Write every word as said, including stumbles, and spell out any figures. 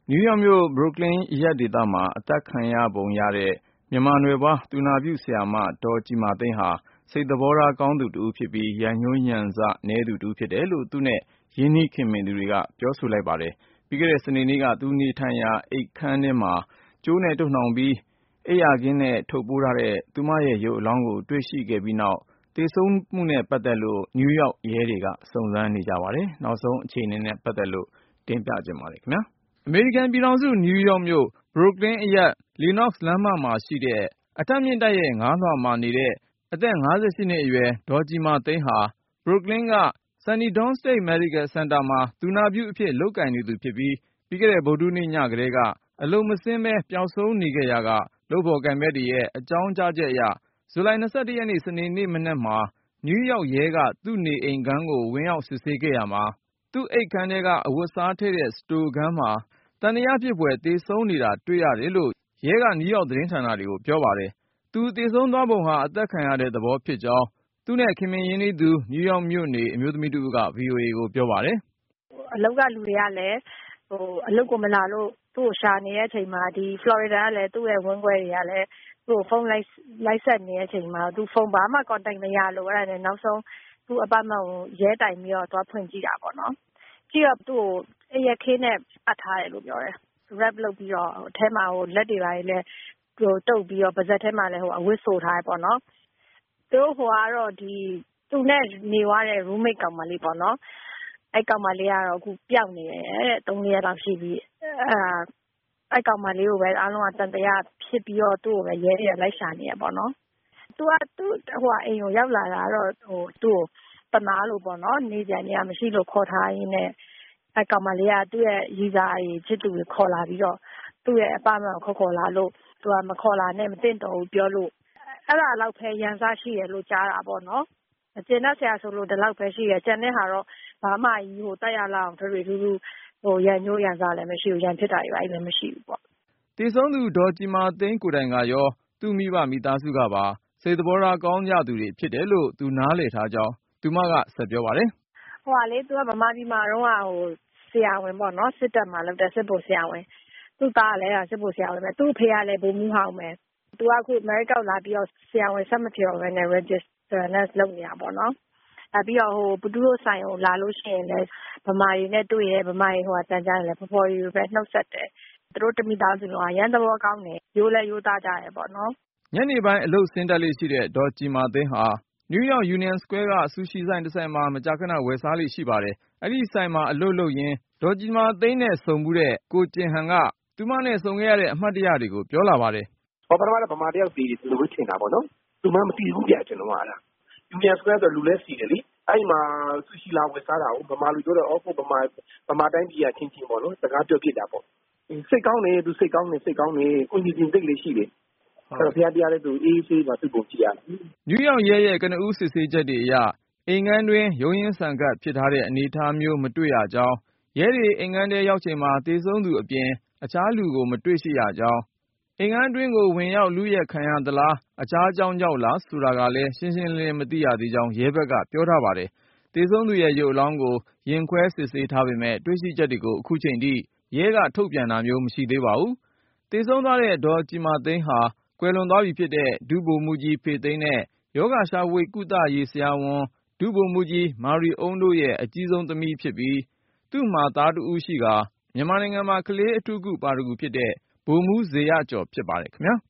နယူးယောက်မြို့ Brooklyn အရပ်ဒေသမှာအသတ်ခံရပုံရတဲ့မြန်မာနွယ်ဖွားသူနာပြုဆရာမဒေါ်ကြည်မာသိန်းဟာစိတ်သဘောထားကောင်းသူတဦးဖြစ်ပြီးရန်ငြိုးရန်စနည်းသူတဦးဖြစ်တယ်လို့သူနဲ့ရင်းနှီးခင်မင်သူတွေကပြောဆိုလိုက်ပါတယ်။ပြီးခဲ့တဲ့စနေနေ့ကသူနေထိုင်ရာအိမ်ခန်းထဲမှာကြိုးနဲ့တုပ်နှောင်ပြီးအိပ်ယာခင်းနဲ့ထုတ်ပိုးထားတဲ့သူမရဲ့ရုပ်အလောင်းကိုတွေ့ရှိခဲ့ပြီးနောက်သေဆုံးမှုနဲ့ပတ်သက်လို့နယူးယောက်ရဲတွေကစုံစမ်းနေကြပါတယ်။နောက်ဆုံးအခြေအနေနဲ့ပတ်သက်လို့တင်ပြခြင်းပါတယ်ခင်ဗျာ။အမေရိကန်ပြည်ထောင်စုနယူးယောက်မြို့ Brooklyn အရပ် Lenox လမ်းမမှာရှိတဲ့အထပ်မြင့်တိုက်ရဲ့ငါးလွှာမှာနေတဲ့အသက်၅၈နှစ်အရွယ်ဒေါ်ကြည်မာသိန်းဟာ Brooklyn က Sunny Down State Medical Center မှာသူနာပြုအဖြစ်လုပ်ကိုင်နေသူဖြစ်ပြီးပြီးခဲ့တဲ့ဗုဒ္ဓဟူးနေ့ညကတည်းကအလုပ်မဆင်းဘဲပျောက်ဆုံးနေခဲ့ရာကလုပ်ဖော်ကိုင်ဘက်တွေရဲ့အကြောင်းကြားချက်အရဇူလိုင်၂၁ရက်နေ့စနေနေ့မနက်မှာနယူးယောက်ရဲကသူ့နေအိမ်ခန်းကိုဝင်ရောက်စစ်ဆေးခဲ့ရာမှာသူ့အိပ်ခန်းထဲကအဝတ်စားထည့်တဲ့စတိုခန်းမှာသံသယဖြစ်ဖွယ်သေဆုံးနေတာတွေ့ရတယ်လို့ရဲကနယူးယောက်သတင်းဌာနတွေကိုပြောပါတယ်။သူသေဆုံးသွားပုံဟာအသက်ခံရတဲ့သဘောဖြစ်ကြောင်းသူနဲ့ခင်မင်ရင်းနှီးသူနယူးယောက်မြို့နေအမျိုးသမီးတဦးက ဗွီအိုအေကိုပြောပါတယ်။အလောက်ကလူတွေကလည်းဟိုအလုပ်ကိုမလာလို့သူ့ကိုရှာနေတဲ့အချိန်မှာဒီဖလော်ရီဒါကလည်းသူ့ရဲ့ဝန်းခွဲတွေကလည်းသူ့ကိုဖုန်းလိုက်လိုက်ဆက်နေတဲ့အချိန်မှာသူဖုန်းဘာမှ contact မရလို့အဲ့ဒါနဲ့နောက်ဆုံးသူ့အပတ်မကိုရဲတိုင်ပြီးတော့သွားဖွင့်ကြည့်တာပေါ့နော်။ကြည့်တော့သူ့ကိုအိပ်ယာခင်းနဲ့အပ်ထားတယ်လို့ပြောတယ်။ wrap လုပ်ပြီးတော့အထဲမှာဟိုလက်တွေပါလည်းဟိုတုပ်ပြီးတော့ပါးစပ်ထဲမှာလည်းဟိုအဝတ်ဆိုထားတယ်ပေါ့နော်။သူဟိုကတော့ဒီသူနဲ့နေသွားတဲ့ roommate ကောင်မလေးပေါ့နော်။အဲ့ကောင်မလေးကတော့အခုပျောက်နေတယ်တဲ့သုံးရက်လောက်ရှိပြီအဲအဲ့ကောင်မလေးကိုပဲအားလုံးကတန်တရားဖြစ်ပြီးတော့သူ့ကိုပဲရဲရဲလိုက်ရှာနေရပေါ့နော်။သူကသူ့ဟိုအိမ်ကိုရောက်လာတာတော့ဟိုသူ့ကိုတနာလို့ပေါ့နော်။နေကြနေရမရှိလို့ခေါ်ထားရင်းနဲ့အဲ့ကောင်မလေးကသူ့ရဲ့ရီစာကြီးချစ်သူကိုခေါ်လာပြီးတော့သူ့ရဲ့အပမကိုခေါ်ခေါ်လာလို့သူကမခေါ်လာနဲ့မတင်တော့ဘူးပြောလို့အဲ့ဒါတော့ပဲရန်စားရှိရလို့ကြားတာပေါ့နော်။အကျဉ်းသားဆရာဆိုလို့ဒီလောက်ပဲရှိရကျန်တဲ့ဟာတော့ဘာမှကြီးဟိုတက်ရလောက်အောင်တွေတွေလူလူဟိုရန်ညိုးရန်စားလည်းမရှိဘူးရန်ဖြစ်တာတွေလည်းမရှိဘူးပေါ့။သေဆုံးသူဒေါ်ကြည်မာသိန်းကိုယ်တိုင်ကရောသူ့မိဘမိသားစုကပါစိတ်သဘောထားကောင်းကြသူတွေဖြစ်တယ်လို့သူနားလည်ထားကြောင်းသူမကဆက်ပြောပါတယ်။ဟိုကလေသူကဗမာပြည်မှာတော့ဟိုဆရာဝန်ပေါ့နော်စစ်တပ်မှာလုပ်တဲ့စစ်ဘုတ်ဆရာဝန်သူ့သားလည်းစစ်ဘုတ်ဆရာဝန်ပဲသူ့ဖေကလည်းဗိုလ်မှူးဟောင်းပဲသူကအခုအမေရိကန်လာပြီးတော့ဆရာဝန်ဆက်မပြောဘဲနဲ့ register nurse လုပ်နေတာပေါ့နော်။အဲပြီးတော့ဟိုဘဒူးတို့ဆိုင်ကိုလာလို့ရှိရင်လည်းဗမာရီနဲ့တွေ့ရဲဗမာရီဟိုကတန်ကြားတယ်လေဖော်ဖော်ရီပဲနှုတ်ဆက်တယ်သူတို့တမိသားစုလုံးကရန်သဘောကောင်းတယ်ရိုးလဲရိုးသားကြတယ်ပေါ့နော်။ညနေပိုင်းအလုပ်ဆင်းတက်လေးရှိတဲ့ဒေါ်ကြည်မာသိန်းဟာနယူးယောက် Union Square ကဆူရှီဆိုင်တစ်ဆိုင်မှာမကြာခဏဝယ်စားလေးရှိပါတယ်။အဲ့ဒီဆိုင်မှာအလုပ်လုပ်ရင်းဒေါ်ကြည်မာသိန်းနဲ့ဆုံမှုတဲ့ကိုကျင်ဟန်ကသူမနဲ့ဆုံခဲ့ရတဲ့အမှတ်တရတွေကိုပြောလာပါတယ်။ဟောပထမတော့ဗမာတယောက်တည်တယ်လို့ထင်တာပေါ့နော်။သူမှမတည်ဘူးပြကျွန်တော်ကအဲ့ဒါ။ Union Square ဆိုလူလဲစီတယ်လေ။အဲ့မှာဆူရှီလာဝယ်စားတာကိုဗမာလူပြောတော့အော်ကိုဗမာဗမာတိုင်းပြည်ကချင်းချင်းပေါ့နော်။စကားပြောပြတာပေါ့။စိတ်ကောင်းတယ်သူစိတ်ကောင်းတယ်စိတ်ကောင်းတယ်ကိုကြီးချင်းစိတ်လေးရှိတယ်။အဲ့တော့ဖျားတရားလည်းသူအေးဆေးပါသူ့ကိုကြည့်ရတယ်။နယူးယောက်ရဲရဲ့ကနဦးစစ်ဆေးချက်တွေအရအိမ်ငန်းတွင်ရုံးရင်းဆန်ကပ်ဖြစ်ထားတဲ့အနေအထားမျိုးမတွေ့ရကြောင်းရဲတွေအိမ်ငန်းထဲရောက်ချိန်မှာသေဆုံးသူအပြင်အခြားလူကိုမတွေ့ရှိရကြောင်းအိမ်ငန်းတွင်းကိုဝင်ရောက်လူရဲခံရသလားအခြားကြောင်းကြောင့်လားဆိုတာကလည်းရှင်းရှင်းလင်းလင်းမသိရသေးကြောင်းရဲဘက်ကပြောထားပါတယ်။သေဆုံးသူရဲ့ရုပ်အလောင်းကိုရင်ခွဲစစ်ဆေးထားပေမဲ့တွေ့ရှိချက်တွေကိုအခုချိန်ထိရဲကထုတ်ပြန်တာမျိုးမရှိသေးပါဘူး။သေဆုံးသွားတဲ့ဒေါ်ကြည်မာသိန်းဟာကွယ်လွန်သွားပြီဖြစ်တဲ့ဒုဗိုလ်မှူးကြီးဖေသိန်းနဲ့ယောဂရှာဖွေကုသရေးဆရာဝန်ဒုဗိုလ်မှူးကြီးမာရီအုန်းတို့ရဲ့အကြီးဆုံးသမီးဖြစ်ပြီးသူ့မှာသားတဦးရှိကာမြန်မာနိုင်ငံမှာကလေးအထူးကုပါရဂူဖြစ်တဲ့ဗိုလ်မှူးဇေယျကျော်ဖြစ်ပါတယ်ခင်ဗျာ။